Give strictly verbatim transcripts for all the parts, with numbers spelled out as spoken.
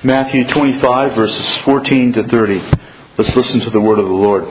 Matthew twenty-five, verses fourteen to thirty. Let's listen to the word of the Lord.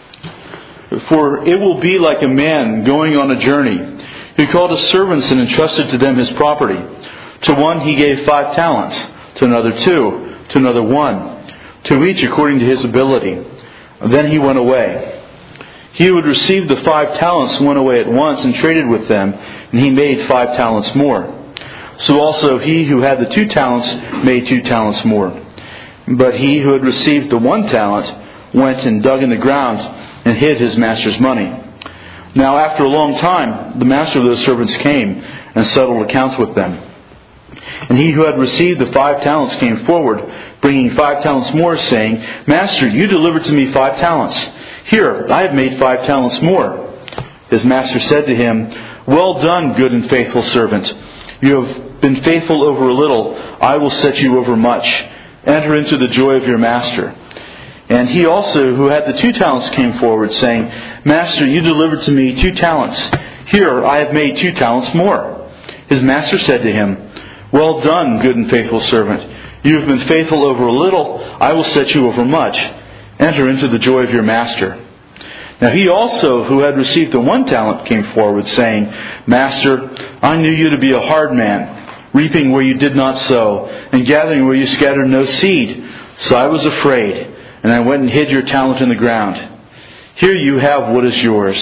For it will be like a man going on a journey, who called his servants and entrusted to them his property. To one he gave five talents, to another two, to another one, to each according to his ability. Then he went away. He who had received the five talents went away at once and traded with them, and he made five talents more. So also he who had the two talents made two talents more. But he who had received the one talent went and dug in the ground and hid his master's money. Now after a long time the master of those servants came and settled accounts with them. And he who had received the five talents came forward, bringing five talents more, saying, Master, you delivered to me five talents. Here, I have made five talents more. His master said to him, Well done, good and faithful servant. You have been faithful over a little. I will set you over much. Enter into the joy of your master. And he also, who had the two talents, came forward, saying, Master, you delivered to me two talents. Here, I have made two talents more. His master said to him, Well done, good and faithful servant. You have been faithful over a little. I will set you over much. Enter into the joy of your master. Now he also, who had received the one talent, came forward, saying, Master, I knew you to be a hard man, reaping where you did not sow, and gathering where you scattered no seed. So I was afraid, and I went and hid your talent in the ground. Here you have what is yours.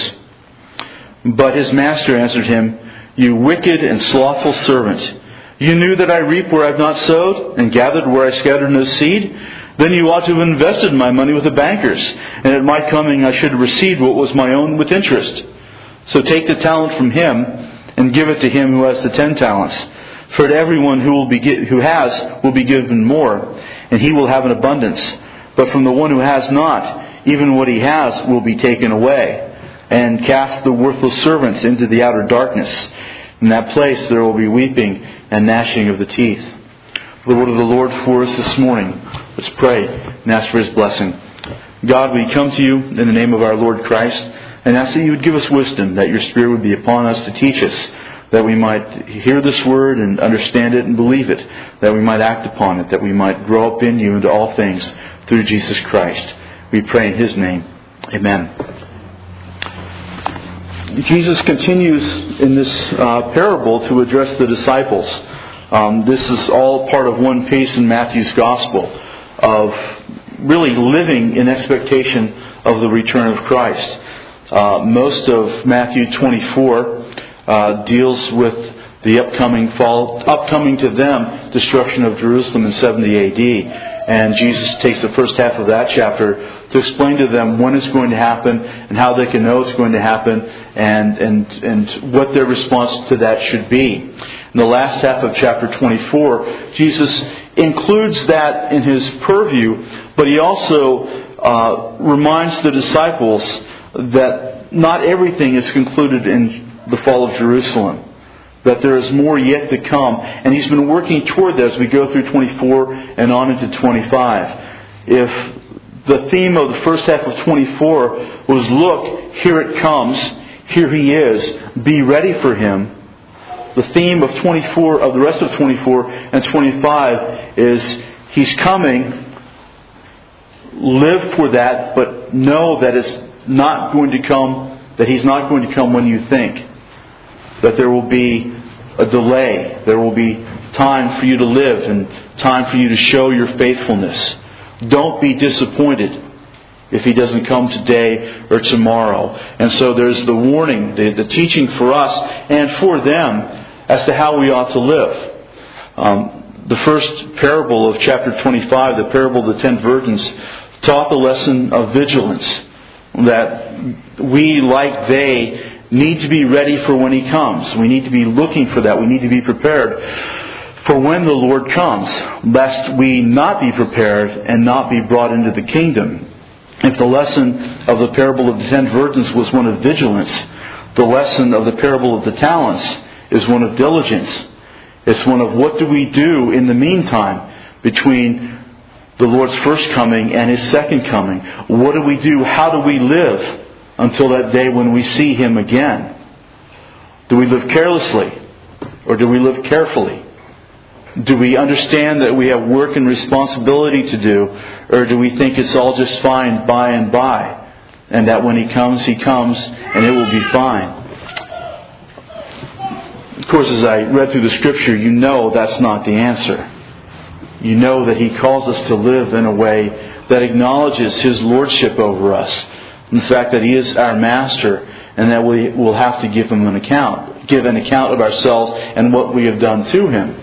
But his master answered him, You wicked and slothful servant. You knew that I reap where I have not sowed, and gathered where I scattered no seed? Then you ought to have invested my money with the bankers, and at my coming I should have received what was my own with interest. So take the talent from him, and give it to him who has the ten talents. For to everyone who will be who has will be given more, and he will have an abundance. But from the one who has not, even what he has will be taken away. And cast the worthless servants into the outer darkness. In that place there will be weeping and gnashing of the teeth. The word of the Lord for us this morning. Let's pray and ask for His blessing. God, we come to you in the name of our Lord Christ and ask that you would give us wisdom, that your Spirit would be upon us to teach us, that we might hear this word and understand it and believe it, that we might act upon it, that we might grow up in you into all things through Jesus Christ. We pray in His name. Amen. Jesus continues in this uh, parable to address the disciples. Um, this is all part of one piece in Matthew's Gospel of really living in expectation of the return of Christ. Uh, most of Matthew twenty-four uh, deals with the upcoming fall, upcoming to them destruction of Jerusalem in seventy A D. And Jesus takes the first half of that chapter to explain to them when it's going to happen and how they can know it's going to happen and and and what their response to that should be. In the last half of chapter twenty-four, Jesus includes that in His purview, but He also uh, reminds the disciples that not everything is concluded in the fall of Jerusalem. That there is more yet to come. And He's been working toward that as we go through twenty-four and on into twenty-five. If the theme of the first half of twenty-four was, look, here it comes, here He is, be ready for Him. The theme of twenty-four, of the rest of twenty-four and twenty-five is, He's coming, live for that, but know that it's not going to come, that He's not going to come when you think. That there will be a delay. There will be time for you to live and time for you to show your faithfulness. Don't be disappointed if He doesn't come today or tomorrow. And so there's the warning, the, the teaching for us and for them as to how we ought to live. Um, the first parable of chapter twenty-five, the parable of the ten virgins, taught the lesson of vigilance. That we, like they, need to be ready for when He comes. We need to be looking for that. We need to be prepared for when the Lord comes, lest we not be prepared and not be brought into the kingdom. If the lesson of the parable of the ten virgins was one of vigilance, the lesson of the parable of the talents is one of diligence. It's one of what do we do in the meantime between the Lord's first coming and His second coming. What do we do? How do we live until that day when we see Him again? Do we live carelessly? Or do we live carefully? Do we understand that we have work and responsibility to do, or do we think it's all just fine by and by, and that when He comes, He comes, and it will be fine? Of course, as I read through the Scripture, you know that's not the answer. You know that He calls us to live in a way that acknowledges His lordship over us, and the fact that He is our Master, and that we will have to give Him an account, give an account of ourselves and what we have done to Him.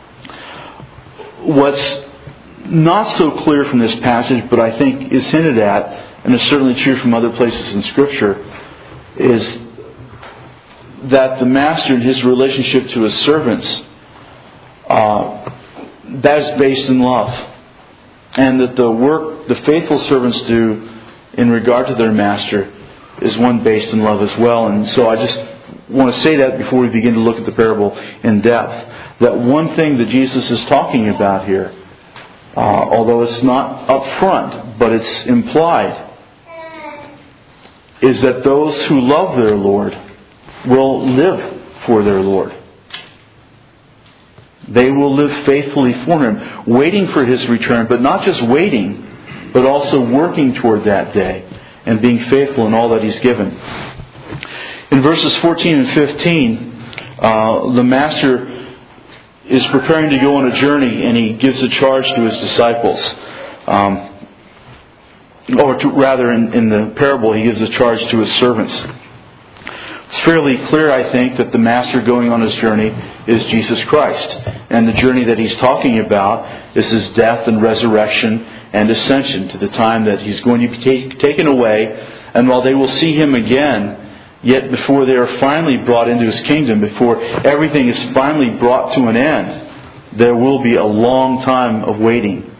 What's not so clear from this passage, but I think is hinted at, and is certainly true from other places in Scripture, is that the Master and His relationship to His servants, uh, that is based in love. And that the work the faithful servants do in regard to their Master is one based in love as well. And so I just want to say that before we begin to look at the parable in depth. That one thing that Jesus is talking about here, uh, although it's not up front, but it's implied, is that those who love their Lord will live for their Lord. They will live faithfully for Him, waiting for His return, but not just waiting, but also working toward that day and being faithful in all that He's given. In verses fourteen and fifteen, uh, the Master is preparing to go on a journey, and He gives a charge to His disciples. Um, or to, rather, in, in the parable, He gives a charge to His servants. It's fairly clear, I think, that the Master going on His journey is Jesus Christ. And the journey that He's talking about is His death and resurrection and ascension, to the time that He's going to be take, taken away. And while they will see Him again, yet before they are finally brought into His kingdom, before everything is finally brought to an end, there will be a long time of waiting.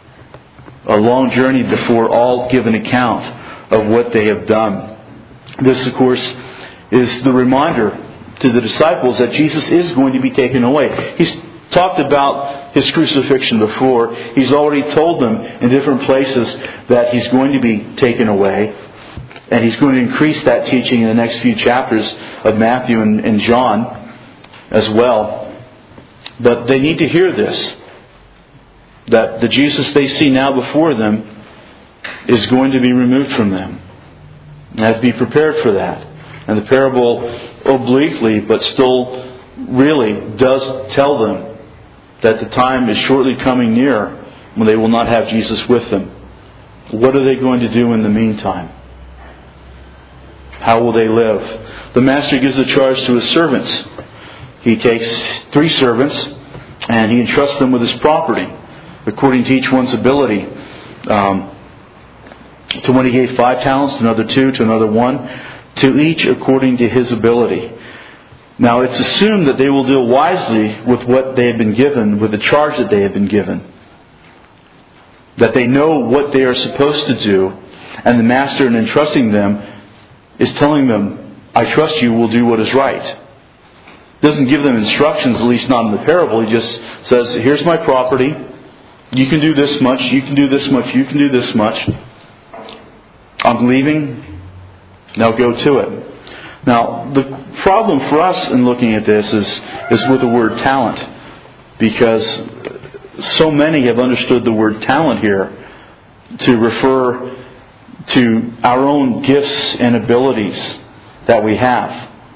A long journey before all give an account of what they have done. This, of course, is the reminder to the disciples that Jesus is going to be taken away. He's talked about His crucifixion before. He's already told them in different places that He's going to be taken away. And He's going to increase that teaching in the next few chapters of Matthew and, and John as well. But they need to hear this, that the Jesus they see now before them is going to be removed from them. They have to be prepared for that. And the parable obliquely, but still really does tell them that the time is shortly coming near when they will not have Jesus with them. What are they going to do in the meantime? How will they live? The Master gives a charge to His servants. He takes three servants and He entrusts them with His property, according to each one's ability. Um, to one He gave five talents, to another two, to another one, to each according to his ability. Now it's assumed that they will deal wisely with what they have been given, with the charge that they have been given. That they know what they are supposed to do, and the Master, in entrusting them, is telling them, I trust you will do what is right. Doesn't give them instructions, at least not in the parable. He just says, here's my property. You can do this much, you can do this much, you can do this much. I'm leaving. Now go to it. Now, the problem for us in looking at this is, is with the word talent. Because so many have understood the word talent here to refer to our own gifts and abilities that we have.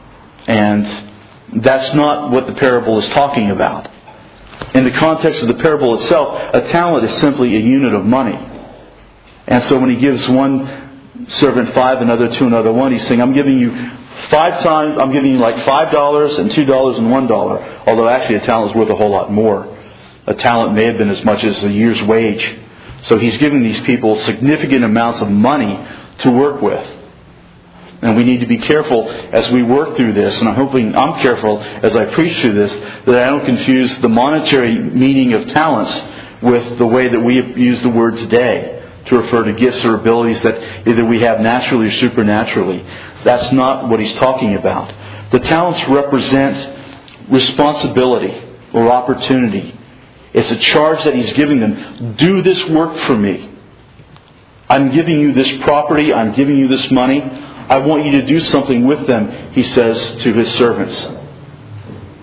And that's not what the parable is talking about. In the context of the parable itself, a talent is simply a unit of money. And so when He gives one servant five, another two, another one, He's saying, I'm giving you five times, I'm giving you like five dollars and two dollars and one dollar. Although actually a talent is worth a whole lot more. A talent may have been as much as a year's wage. So He's giving these people significant amounts of money to work with. And we need to be careful as we work through this, and I'm hoping I'm careful as I preach through this, that I don't confuse the monetary meaning of talents with the way that we use the word today to refer to gifts or abilities that either we have naturally or supernaturally. That's not what He's talking about. The talents represent responsibility or opportunity. It's a charge that He's giving them. Do this work for me. I'm giving you this property. I'm giving you this money. I want you to do something with them, He says to His servants.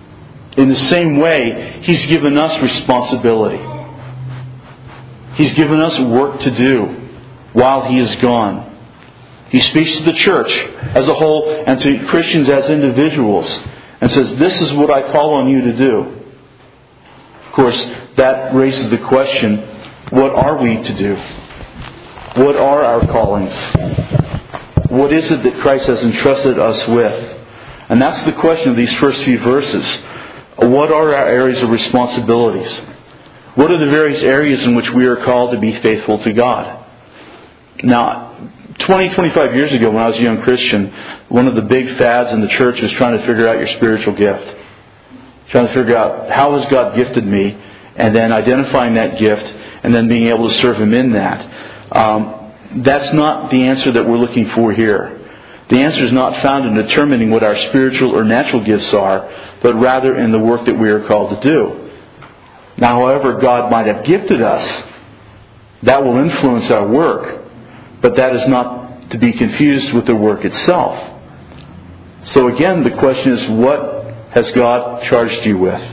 In the same way, He's given us responsibility. He's given us work to do while He is gone. He speaks to the church as a whole and to Christians as individuals and says, this is what I call on you to do. Of course, that raises the question, what are we to do? What are our callings? What is it that Christ has entrusted us with? And that's the question of these first few verses. What are our areas of responsibilities? What are the various areas in which we are called to be faithful to God? Now, twenty, twenty-five years ago when I was a young Christian, one of the big fads in the church was trying to figure out your spiritual gift. Trying to figure out how has God gifted me, and then identifying that gift, and then being able to serve Him in that. Um, that's not the answer that we're looking for here. The answer is not found in determining what our spiritual or natural gifts are, but rather in the work that we are called to do. Now, however God might have gifted us, that will influence our work, but that is not to be confused with the work itself. So again, the question is, what has God charged you with?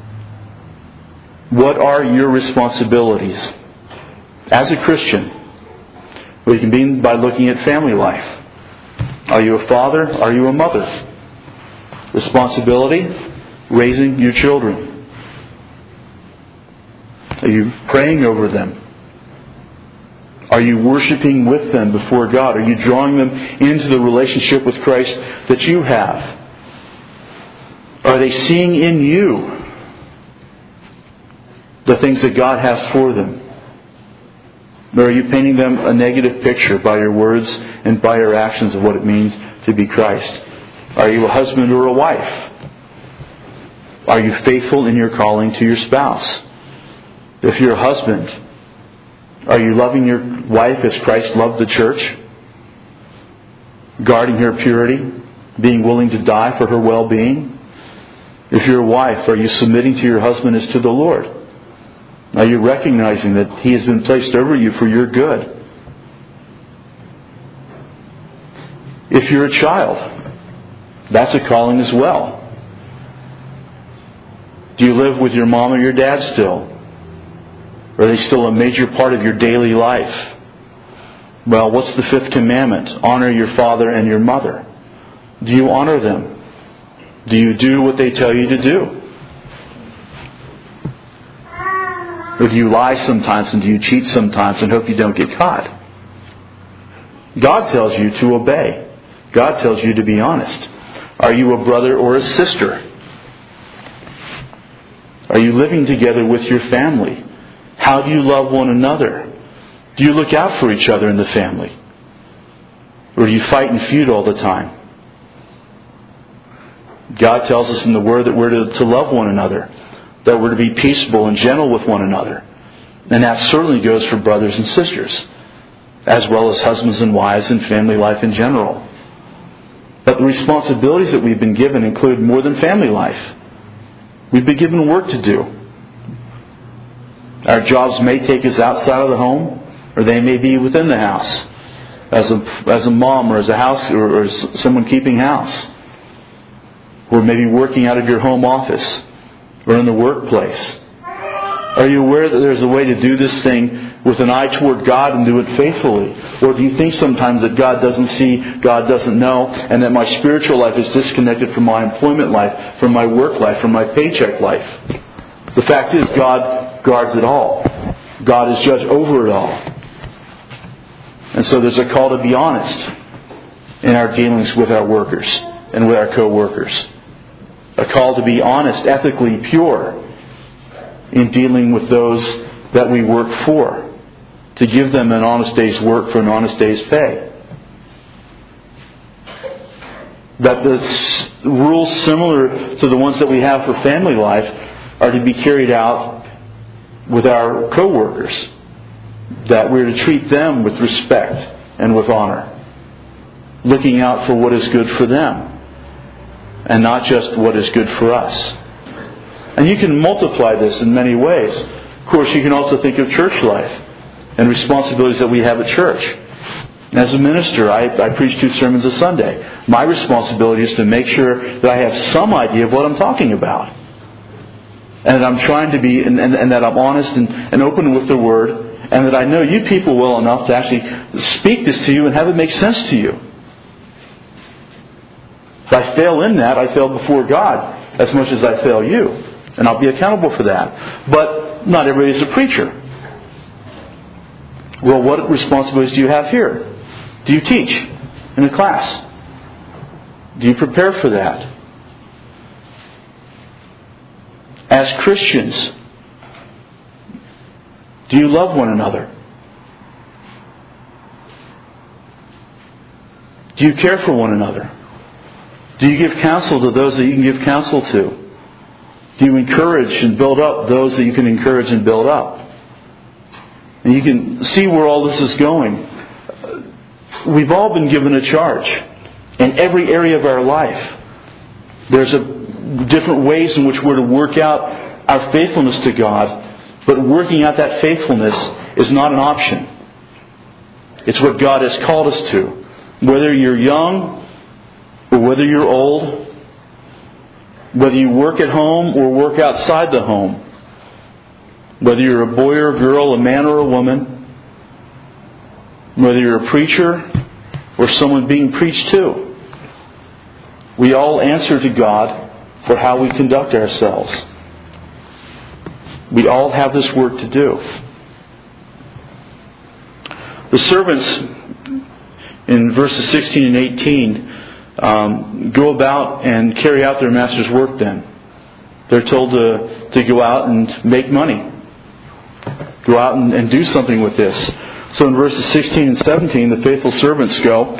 What are your responsibilities as a Christian? We can begin by looking at family life. Are you a father? Are you a mother? Responsibility, raising your children. Are you praying over them? Are you worshiping with them before God? Are you drawing them into the relationship with Christ that you have? Are they seeing in you the things that God has for them? Or are you painting them a negative picture by your words and by your actions of what it means to be Christ? Are you a husband or a wife? Are you faithful in your calling to your spouse? If you're a husband, are you loving your wife as Christ loved the church? Guarding her purity? Being willing to die for her well-being? If you're a wife, are you submitting to your husband as to the Lord? Are you recognizing that He has been placed over you for your good? If you're a child, that's a calling as well. Do you live with your mom or your dad still? Or are they still a major part of your daily life? Well, what's the fifth commandment? Honor your father and your mother. Do you honor them? Do you do what they tell you to do? Or do you lie sometimes and do you cheat sometimes and hope you don't get caught? God tells you to obey. God tells you to be honest. Are you a brother or a sister? Are you living together with your family? How do you love one another? Do you look out for each other in the family? Or do you fight and feud all the time? God tells us in the Word that we're to, to love one another, that we're to be peaceable and gentle with one another. And that certainly goes for brothers and sisters, as well as husbands and wives and family life in general. But the responsibilities that we've been given include more than family life. We've been given work to do. Our jobs may take us outside of the home, or they may be within the house, as a as a mom or as a house or, or as someone keeping house, or maybe working out of your home office or in the workplace. Are you aware that there's a way to do this thing with an eye toward God and do it faithfully? Or do you think sometimes that God doesn't see, God doesn't know, and that my spiritual life is disconnected from my employment life, from my work life, from my paycheck life? The fact is, God guards it all. God is judge over it all. And so there's a call to be honest in our dealings with our workers and with our co-workers. A call to be honest, ethically pure in dealing with those that we work for, to give them an honest day's work for an honest day's pay. That the rules similar to the ones that we have for family life are to be carried out with our co-workers. That we're to treat them with respect and with honor, looking out for what is good for them and not just what is good for us. And you can multiply this in many ways. Of course, you can also think of church life and responsibilities that we have at church. As a minister, I, I preach two sermons a Sunday. My responsibility is to make sure that I have some idea of what I'm talking about. and that I'm trying to be, and, and, and that I'm honest and, and open with the Word, and that I know you people well enough to actually speak this to you and have it make sense to you. If I fail in that, I fail before God as much as I fail you. And I'll be accountable for that. But not everybody is a preacher. Well, what responsibilities do you have here? Do you teach in a class? Do you prepare for that? As Christians, do you love one another? Do you care for one another? Do you give counsel to those that you can give counsel to? Do you encourage and build up those that you can encourage and build up? And you can see where all this is going. We've all been given a charge in every area of our life. There's a, different ways in which we're to work out our faithfulness to God, but working out that faithfulness is not an option. It's what God has called us to. Whether you're young or whether you're old, whether you work at home or work outside the home, whether you're a boy or a girl, a man or a woman, whether you're a preacher or someone being preached to, we all answer to God for how we conduct ourselves. We all have this work to do. The servants in verses sixteen and eighteen um, go about and carry out their master's work then. They're told to, to go out and make money. Go out and, and do something with this. So in verses sixteen and seventeen, the faithful servants go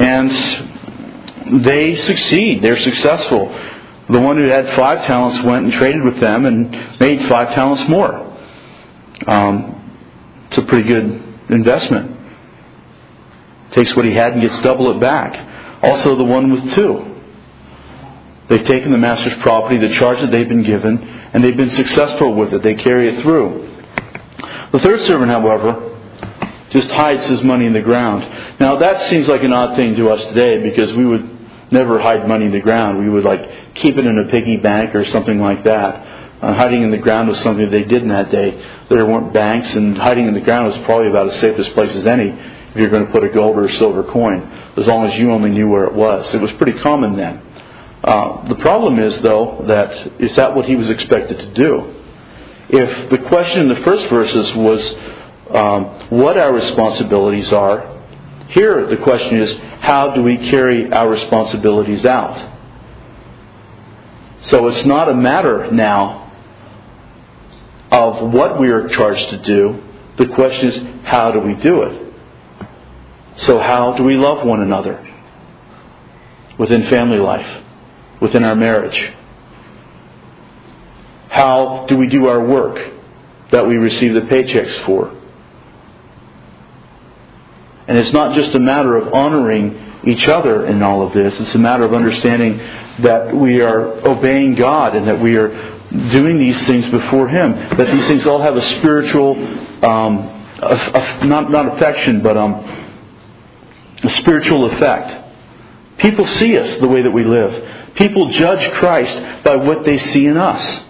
and they succeed. They're successful. The one who had five talents went and traded with them and made five talents more. Um, it's a pretty good investment. Takes what he had and gets double it back. Also the one with two. They've taken the master's property, the charge that they've been given, and they've been successful with it. They carry it through. The third servant, however, just hides his money in the ground. Now that seems like an odd thing to us today, because we would never hide money in the ground. We would like keep it in a piggy bank or something like that. Uh, hiding in the ground was something that they did in that day. There weren't banks, and hiding in the ground was probably about as safest place as any if you're going to put a gold or a silver coin, as long as you only knew where it was. It was pretty common then. Uh, the problem is, though, that is that what he was expected to do? If the question in the first verses was um, what our responsibilities are, here the question is, how do we carry our responsibilities out? So it's not a matter now of what we are charged to do. The question is, how do we do it? So how do we love one another within family life, within our marriage? How do we do our work that we receive the paychecks for? And it's not just a matter of honoring each other in all of this. It's a matter of understanding that we are obeying God and that we are doing these things before Him. That these things all have a spiritual, um, a, a, not not affection, but um, a spiritual effect. People see us the way that we live. People judge Christ by what they see in us.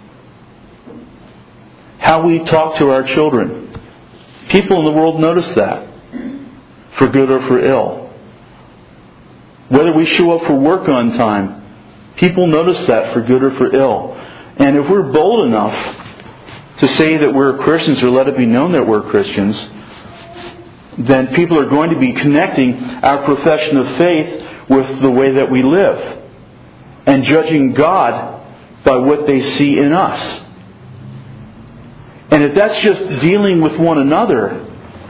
How we talk to our children. People in the world notice that, for good or for ill. Whether we show up for work on time, people notice that for good or for ill. And if we're bold enough to say that we're Christians or let it be known that we're Christians, then people are going to be connecting our profession of faith with the way that we live and judging God by what they see in us. And if that's just dealing with one another,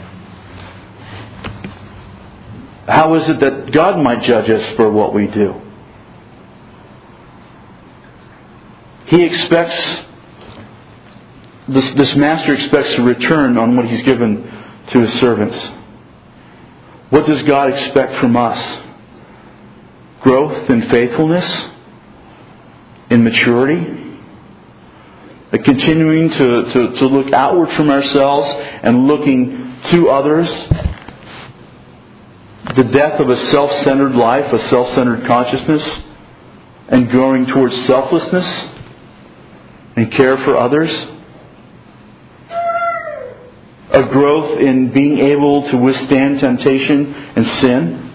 how is it that God might judge us for what we do? He expects, this, this master expects a return on what he's given to his servants. What does God expect from us? Growth in faithfulness, in maturity, a continuing to, to, to look outward from ourselves and looking to others. The death of a self-centered life, a self-centered consciousness, and growing towards selflessness. and care for others. A growth in being able to withstand temptation and sin.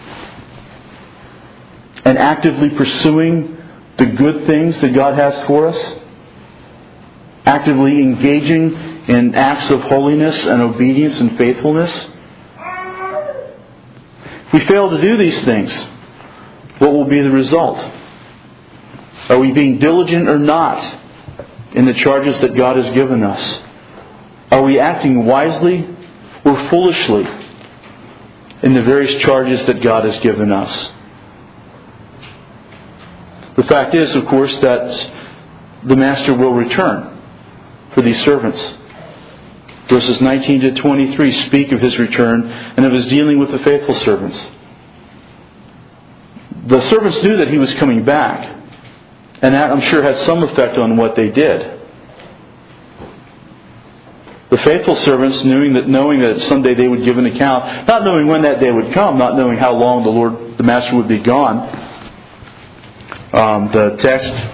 And actively pursuing the good things that God has for us. Actively engaging in acts of holiness and obedience and faithfulness. If we fail to do these things, what will be the result? Are we being diligent or not in the charges that God has given us? Are we acting wisely or foolishly in the various charges that God has given us? The fact is, of course, that the Master will return for these servants. Verses nineteen to twenty-three speak of His return and of His dealing with the faithful servants. The servants knew that He was coming back, and that, I'm sure, had some effect on what they did. The faithful servants, knowing that knowing that someday they would give an account, not knowing when that day would come, not knowing how long the Lord, the Master, would be gone. Um, the text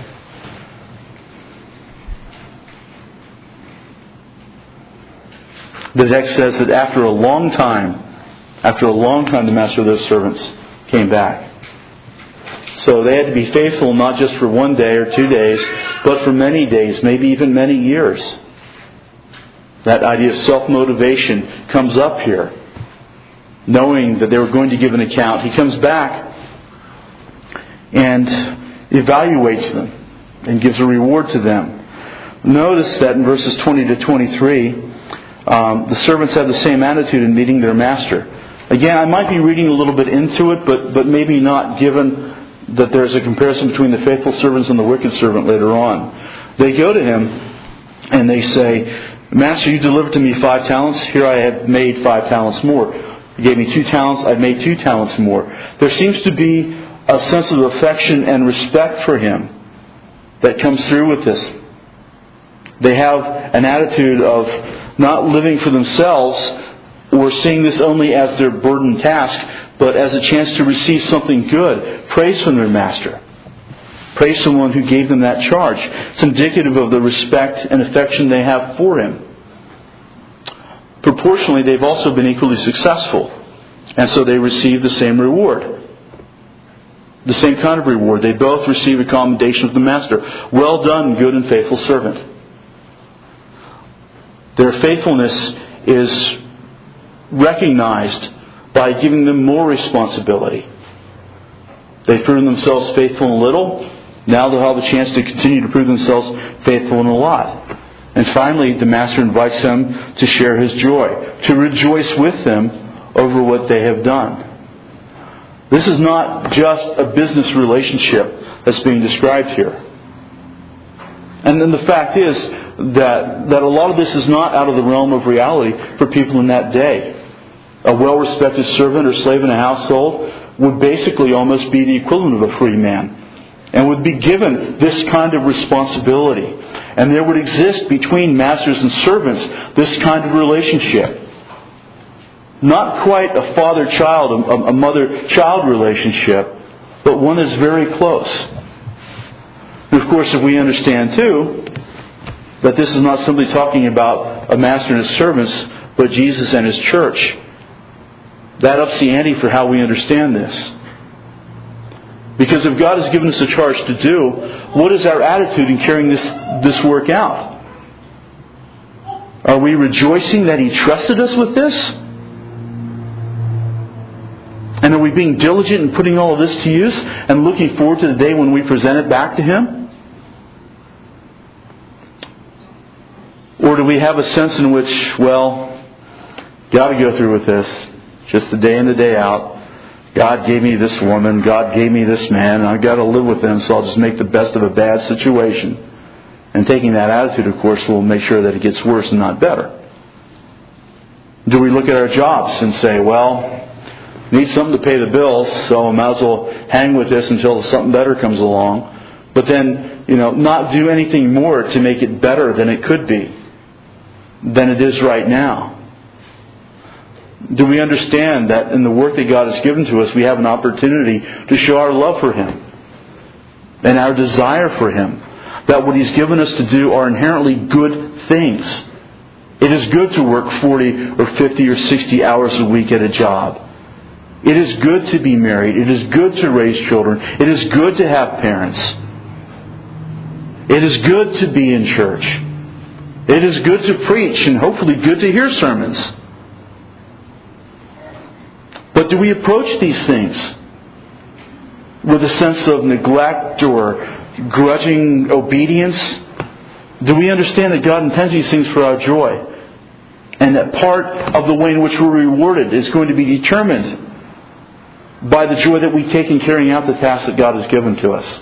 The text says that after a long time, after a long time, the master of those servants came back. So they had to be faithful not just for one day or two days, but for many days, maybe even many years. That idea of self-motivation comes up here. Knowing that they were going to give an account, He comes back and evaluates them and gives a reward to them. Notice that in verses twenty to twenty-three, Um, the servants have the same attitude in meeting their master. Again, I might be reading a little bit into it, but, but maybe not, given that there's a comparison between the faithful servants and the wicked servant later on. They go to him and they say, Master, you delivered to me five talents. Here I have made five talents more. You gave me two talents. I've made two talents more. There seems to be a sense of affection and respect for him that comes through with this. They have an attitude of not living for themselves or seeing this only as their burden task, but as a chance to receive something good. Praise from their master. Praise someone who gave them that charge. It's indicative of the respect and affection they have for him. Proportionally, they've also been equally successful. And so they receive the same reward. The same kind of reward. They both receive a commendation of the master. Well done, good and faithful servant. Their faithfulness is recognized by giving them more responsibility. They've proven themselves faithful in a little. Now they'll have a chance to continue to prove themselves faithful in a lot. And finally, the Master invites them to share His joy, to rejoice with them over what they have done. This is not just a business relationship that's being described here. And then the fact is that, that a lot of this is not out of the realm of reality for people in that day. A well-respected servant or slave in a household would basically almost be the equivalent of a free man and would be given this kind of responsibility. And there would exist between masters and servants this kind of relationship. Not quite a father-child, a, a mother-child relationship, but one that's very close. And of course, if we understand too that this is not simply talking about a master and his servants, but Jesus and His church, that ups the ante for how we understand this. Because if God has given us a charge to do, what is our attitude in carrying this, this work out? Are we rejoicing that He trusted us with this? And are we being diligent in putting all of this to use and looking forward to the day when we present it back to Him? Or do we have a sense in which, well, got to go through with this, just the day in the day out. God gave me this woman, God gave me this man, and I've got to live with them, so I'll just make the best of a bad situation. And taking that attitude, of course, will make sure that it gets worse and not better. Do we look at our jobs and say, well, need something to pay the bills, so I might as well hang with this until something better comes along. But then, you know, not do anything more to make it better than it could be, than it is right now. Do we understand that in the work that God has given to us, we have an opportunity to show our love for Him and our desire for Him? that what He's given us to do are inherently good things. It is good to work forty or fifty or sixty hours a week at a job. It is good to be married. It is good to raise children. It is good to have parents. It is good to be in church. It is good to preach and hopefully good to hear sermons. But do we approach these things with a sense of neglect or grudging obedience? Do we understand that God intends these things for our joy? And that part of the way in which we're rewarded is going to be determined by the joy that we take in carrying out the task that God has given to us.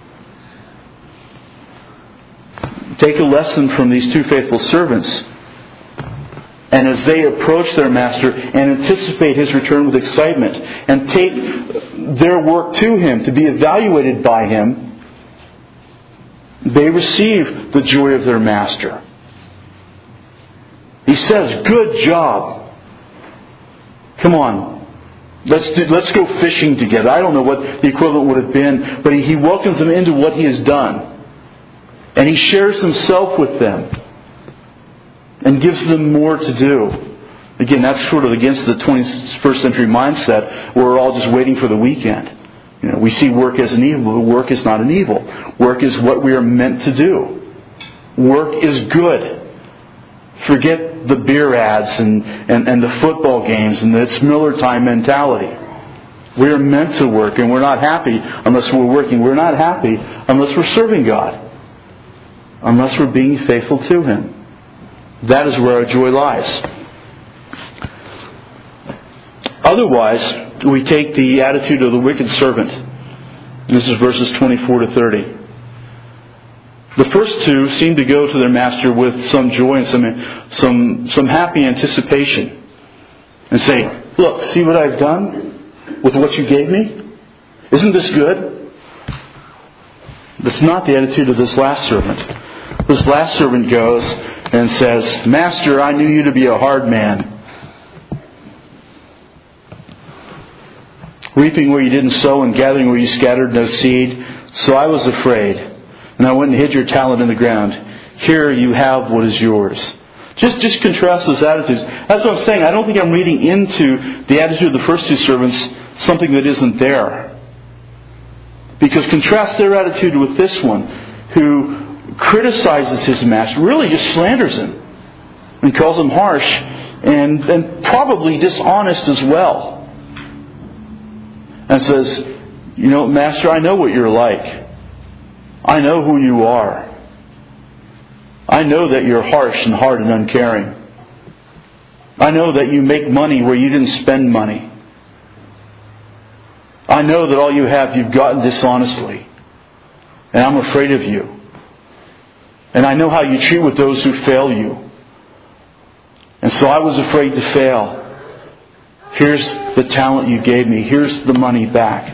Take a lesson from these two faithful servants. And as they approach their master and anticipate his return with excitement and take their work to him to be evaluated by him, they receive the joy of their master. He says, "Good job. Come on. Let's do, let's go fishing together." I don't know what the equivalent would have been, but he, he welcomes them into what he has done. And he shares himself with them and gives them more to do. Again, that's sort of against the twenty-first century mindset where we're all just waiting for the weekend. You know, we see work as an evil, but work is not an evil. Work is what we are meant to do. Work is good. Forget the beer ads and, and, and the football games and it's Miller time mentality. We are meant to work, and we're not happy unless we're working. We're not happy unless we're serving God. Unless we're being faithful to Him. That is where our joy lies. Otherwise, we take the attitude of the wicked servant. This is verses twenty-four to thirty. The first two seem to go to their master with some joy and some, some, some happy anticipation. And say, "Look, see what I've done with what you gave me? Isn't this good?" That's not the attitude of this last servant. This last servant goes and says, "Master, I knew you to be a hard man. Reaping where you didn't sow and gathering where you scattered no seed. So I was afraid. And I went and hid your talent in the ground. Here you have what is yours." Just, just contrast those attitudes. That's what I'm saying. I don't think I'm reading into the attitude of the first two servants something that isn't there. Because contrast their attitude with this one, who criticizes his master, really just slanders him, and calls him harsh, and, and probably dishonest as well. And says, "You know, Master, I know what you're like. I know who you are. I know that you're harsh and hard and uncaring. I know that you make money where you didn't spend money. I know that all you have you've gotten dishonestly. And I'm afraid of you. And I know how you treat with those who fail you. And so I was afraid to fail. Here's the talent you gave me. Here's the money back."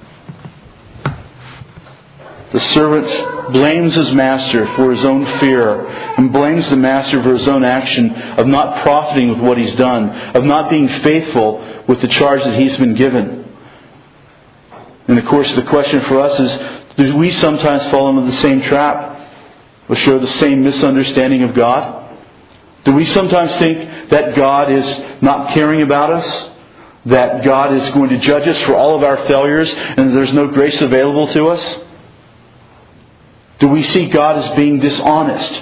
The servant blames his master for his own fear and blames the master for his own action of not profiting with what he's done, of not being faithful with the charge that he's been given. And of course the question for us is, do we sometimes fall into the same trap or show the same misunderstanding of God? Do we sometimes think that God is not caring about us? That God is going to judge us for all of our failures and there's no grace available to us? Do we see God as being dishonest?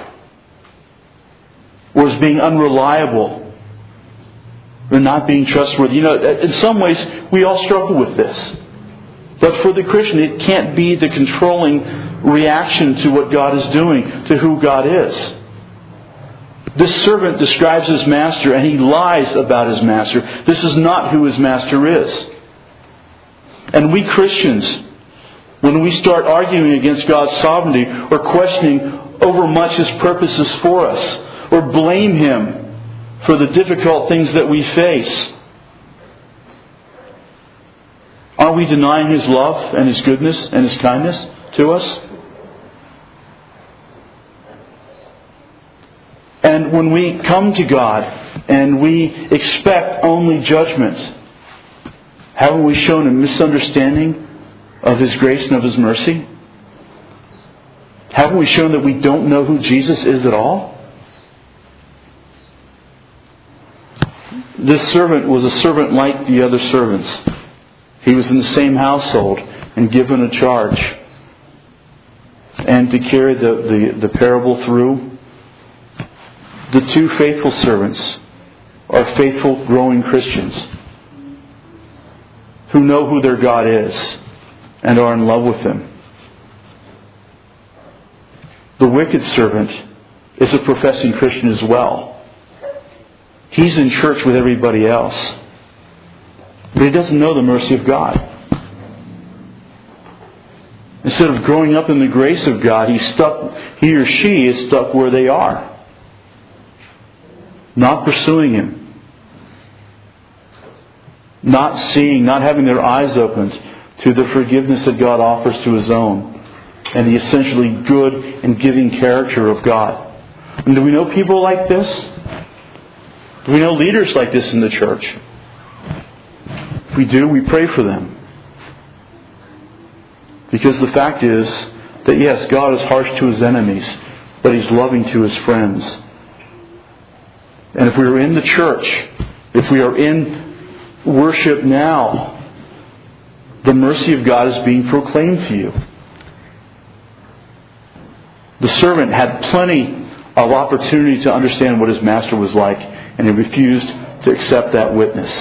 Or as being unreliable? Or not being trustworthy? You know, in some ways, we all struggle with this. But for the Christian, it can't be the controlling reaction to what God is doing, to who God is. This servant describes his master and he lies about his master. This is not who his master is. And we Christians, when we start arguing against God's sovereignty or questioning overmuch His purposes for us or blame Him for the difficult things that we face, are we denying His love and His goodness and His kindness to us? And when we come to God and we expect only judgment, haven't we shown a misunderstanding of His grace and of His mercy? Haven't we shown that we don't know who Jesus is at all? This servant was a servant like the other servants. He was in the same household and given a charge. And to carry the, the, the parable through, the two faithful servants are faithful, growing Christians who know who their God is and are in love with Him. The wicked servant is a professing Christian as well. He's in church with everybody else, but he doesn't know the mercy of God. Instead of growing up in the grace of God, he's stuck, he or she is stuck where they are, not pursuing Him, not seeing, not having their eyes opened to the forgiveness that God offers to His own, and the essentially good and giving character of God. And do we know people like this? Do we know leaders like this in the church? If we do, we pray for them. Because the fact is that yes, God is harsh to His enemies, but He's loving to His friends. And if we are in the church, if we are in worship now, the mercy of God is being proclaimed to you. The servant had plenty of opportunity to understand what his master was like, and he refused to accept that witness.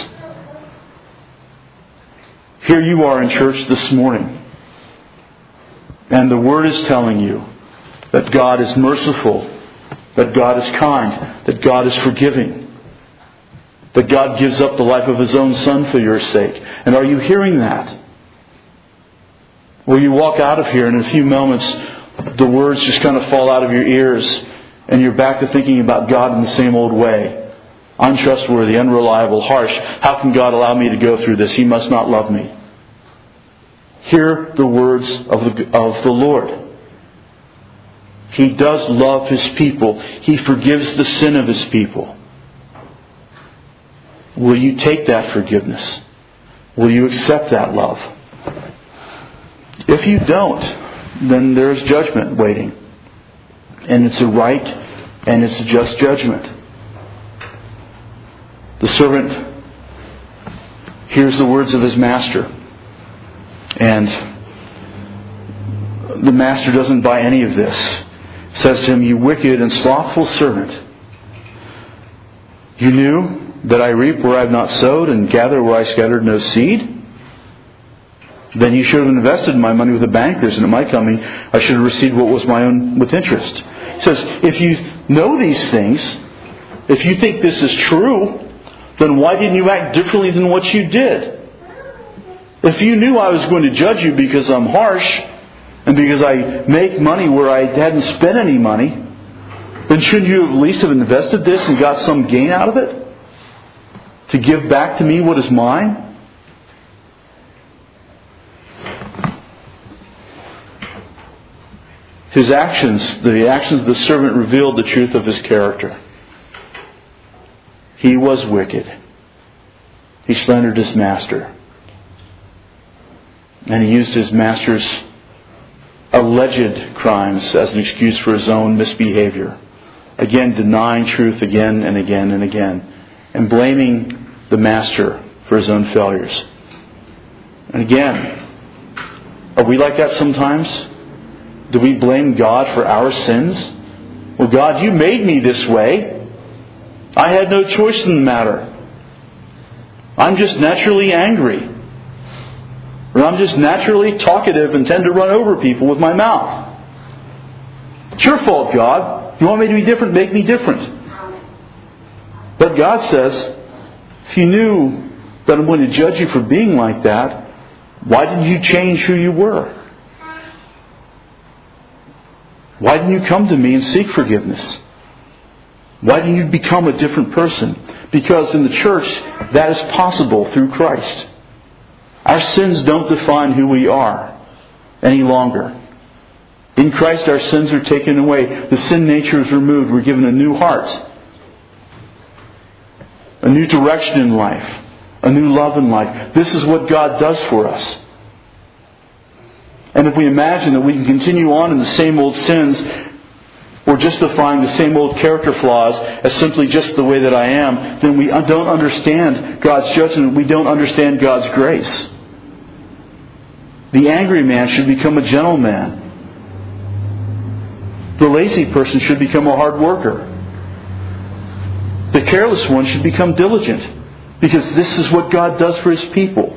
Here you are in church this morning, and the Word is telling you that God is merciful, that God is kind, that God is forgiving, that God gives up the life of His own Son for your sake. And are you hearing that? Will you walk out of here and in a few moments the words just kind of fall out of your ears and you're back to thinking about God in the same old way? Untrustworthy, unreliable, harsh. How can God allow me to go through this? He must not love me. Hear the words of the, of the Lord. He does love His people. He forgives the sin of His people. Will you take that forgiveness? Will you accept that love? If you don't, then there's judgment waiting. And it's a right and it's a just judgment. The servant hears the words of his master. And the master doesn't buy any of this. Says to him, "You wicked and slothful servant. You knew that I reap where I have not sowed and gather where I scattered no seed? Then you should have invested my money with the bankers, and at my coming I should have received what was my own with interest." He says, if you know these things, if you think this is true, then why didn't you act differently than what you did? If you knew I was going to judge you because I'm harsh, and because I make money where I hadn't spent any money, then shouldn't you at least have invested this and got some gain out of it? To give back to me what is mine? His actions, the actions of the servant revealed the truth of his character. He was wicked. He slandered his master. And he used his master's alleged crimes as an excuse for his own misbehavior. Again, denying truth again and again and again. And blaming the master for his own failures. And again, are we like that sometimes? Do we blame God for our sins? Well, God, you made me this way. I had no choice in the matter. I'm just naturally angry. Or I'm just naturally talkative and tend to run over people with my mouth. It's your fault, God. You want me to be different? Make me different. But God says, if you knew that I'm going to judge you for being like that, why didn't you change who you were? Why didn't you come to me and seek forgiveness? Why didn't you become a different person? Because in the church, that is possible through Christ. Our sins don't define who we are any longer. In Christ, our sins are taken away. The sin nature is removed. We're given a new heart. A new direction in life. A new love in life. This is what God does for us. And if we imagine that we can continue on in the same old sins, or justifying the same old character flaws as simply just the way that I am, then we don't understand God's judgment. We don't understand God's grace. The angry man should become a gentle man. The lazy person should become a hard worker. The careless one should become diligent, because this is what God does for His people.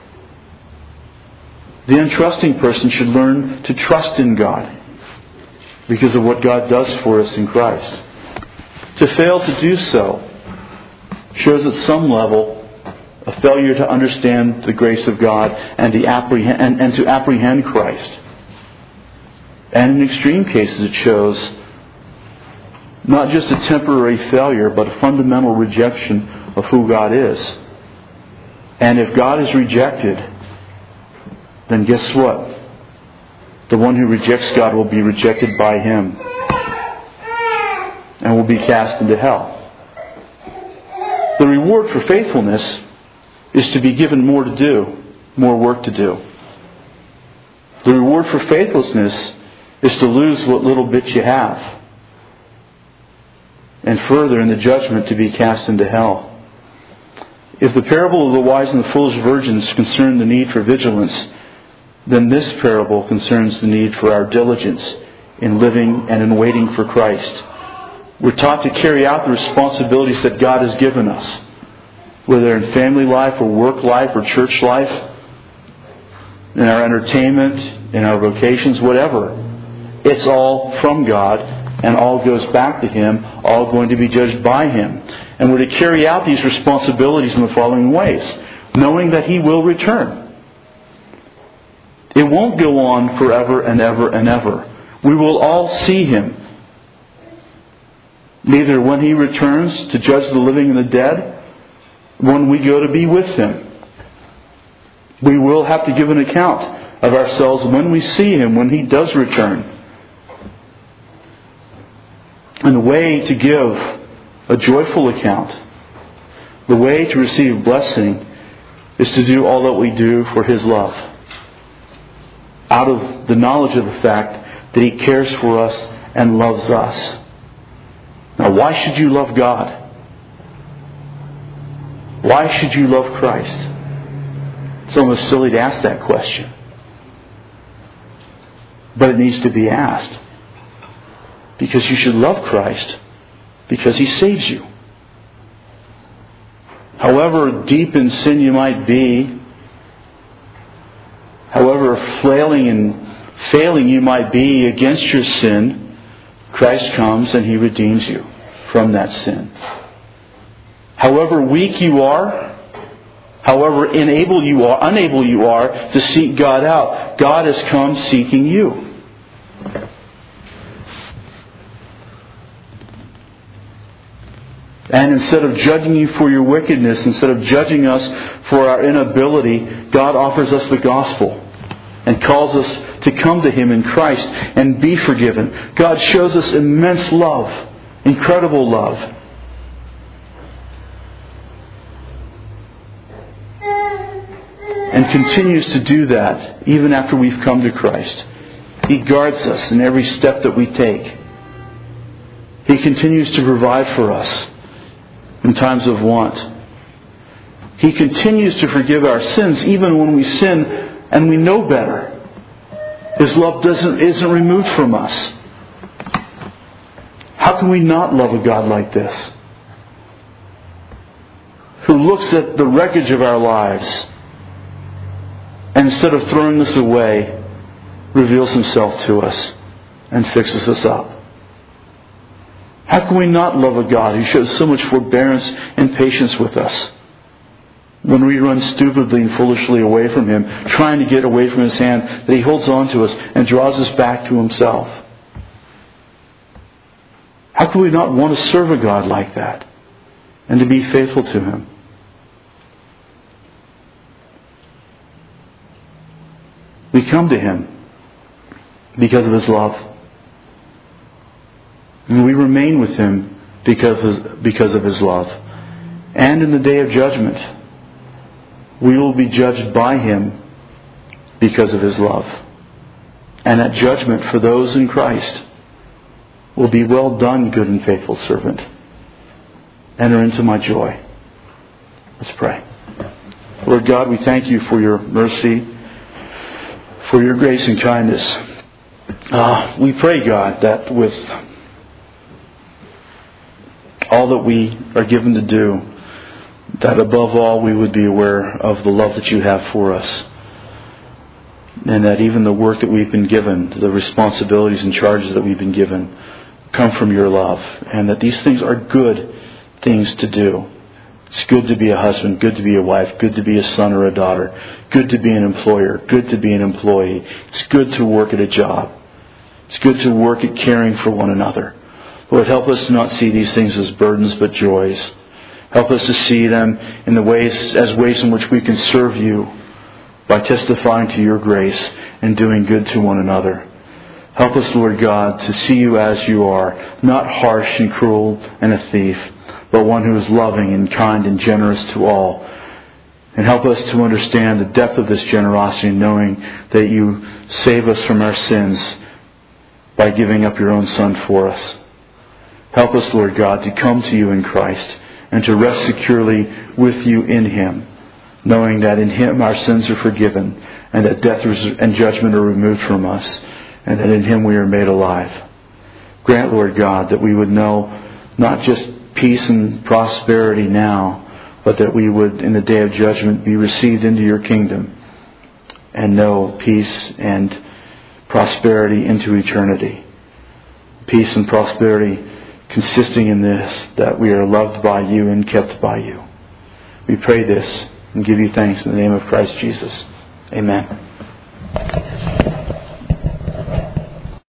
The untrusting person should learn to trust in God because of what God does for us in Christ. To fail to do so shows at some level a failure to understand the grace of God and to apprehend, and, and to apprehend Christ. And in extreme cases it shows not just a temporary failure, but a fundamental rejection of who God is. And if God is rejected, then guess what? The one who rejects God will be rejected by Him and will be cast into hell. The reward for faithfulness is to be given more to do, more work to do. The reward for faithlessness is to lose what little bit you have. And further, in the judgment, to be cast into hell. If the parable of the wise and the foolish virgins concern the need for vigilance, then this parable concerns the need for our diligence in living and in waiting for Christ. We're taught to carry out the responsibilities that God has given us, whether in family life or work life or church life, in our entertainment, in our vocations, whatever. It's all from God and all goes back to Him, all going to be judged by Him. And we're to carry out these responsibilities in the following ways, knowing that He will return. It won't go on forever and ever and ever. We will all see Him. Neither when He returns to judge the living and the dead, when we go to be with Him. We will have to give an account of ourselves when we see Him, when He does return. And the way to give a joyful account, the way to receive blessing, is to do all that we do for His love. Out of the knowledge of the fact that He cares for us and loves us. Now, why should you love God? Why should you love Christ? It's almost silly to ask that question. But it needs to be asked. Because you should love Christ because He saves you. However deep in sin you might be, however flailing and failing you might be against your sin, Christ comes and He redeems you from that sin. However weak you are, however unable you are, unable you are to seek God out, God has come seeking you. And instead of judging you for your wickedness, instead of judging us for our inability, God offers us the gospel and calls us to come to Him in Christ and be forgiven. God shows us immense love, incredible love. And continues to do that even after we've come to Christ. He guards us in every step that we take. He continues to provide for us in times of want. He continues to forgive our sins even when we sin and we know better. His love doesn't isn't removed from us. How can we not love a God like this? Who looks at the wreckage of our lives and instead of throwing us away, reveals Himself to us and fixes us up. How can we not love a God who shows so much forbearance and patience with us when we run stupidly and foolishly away from Him, trying to get away from His hand, that He holds on to us and draws us back to Himself? How can we not want to serve a God like that and to be faithful to Him? We come to Him because of His love. And we remain with Him because of, because of His love. And in the day of judgment, we will be judged by Him because of His love. And that judgment for those in Christ will be, well done, good and faithful servant. Enter into my joy. Let's pray. Lord God, we thank you for your mercy, for your grace and kindness. Uh, we pray, God, that with all that we are given to do, that above all we would be aware of the love that you have for us. And that even the work that we've been given, the responsibilities and charges that we've been given, come from your love. And that these things are good things to do. It's good to be a husband, good to be a wife, good to be a son or a daughter, good to be an employer, good to be an employee. It's good to work at a job. It's good to work at caring for one another. Lord, help us to not see these things as burdens but joys. Help us to see them in the ways as ways in which we can serve you by testifying to your grace and doing good to one another. Help us, Lord God, to see you as you are, not harsh and cruel and a thief, but one who is loving and kind and generous to all. And help us to understand the depth of this generosity, knowing that you save us from our sins by giving up your own Son for us. Help us, Lord God, to come to you in Christ and to rest securely with you in Him, knowing that in Him our sins are forgiven and that death and judgment are removed from us, and that in Him we are made alive. Grant, Lord God, that we would know not just peace and prosperity now, but that we would, in the day of judgment, be received into your kingdom and know peace and prosperity into eternity. Peace and prosperity consisting in this, that we are loved by you and kept by you. We pray this and give you thanks in the name of Christ Jesus. Amen.